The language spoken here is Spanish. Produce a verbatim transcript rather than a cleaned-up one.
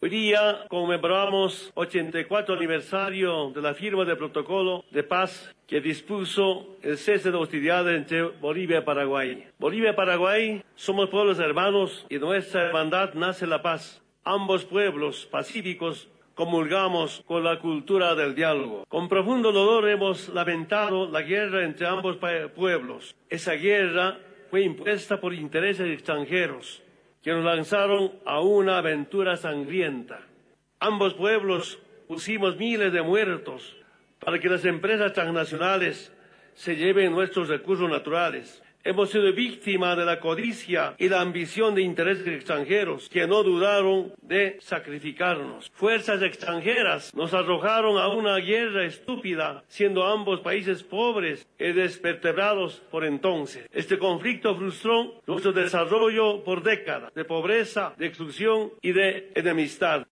Hoy día conmemoramos ochenta y cuatro aniversario de la firma del protocolo de paz que dispuso el cese de hostilidades entre Bolivia y Paraguay. Bolivia y Paraguay somos pueblos hermanos y de nuestra hermandad nace la paz. Ambos pueblos pacíficos comulgamos con la cultura del diálogo. Con profundo dolor hemos lamentado la guerra entre ambos pueblos. Esa guerra fue impuesta por intereses extranjeros que nos lanzaron a una aventura sangrienta. Ambos pueblos pusimos miles de muertos para que las empresas transnacionales se lleven nuestros recursos naturales. Hemos sido víctimas de la codicia y la ambición de intereses extranjeros que no dudaron de sacrificarnos. Fuerzas extranjeras nos arrojaron a una guerra estúpida, siendo ambos países pobres y desvertebrados por entonces. Este conflicto frustró nuestro desarrollo por décadas de pobreza, de exclusión y de enemistad.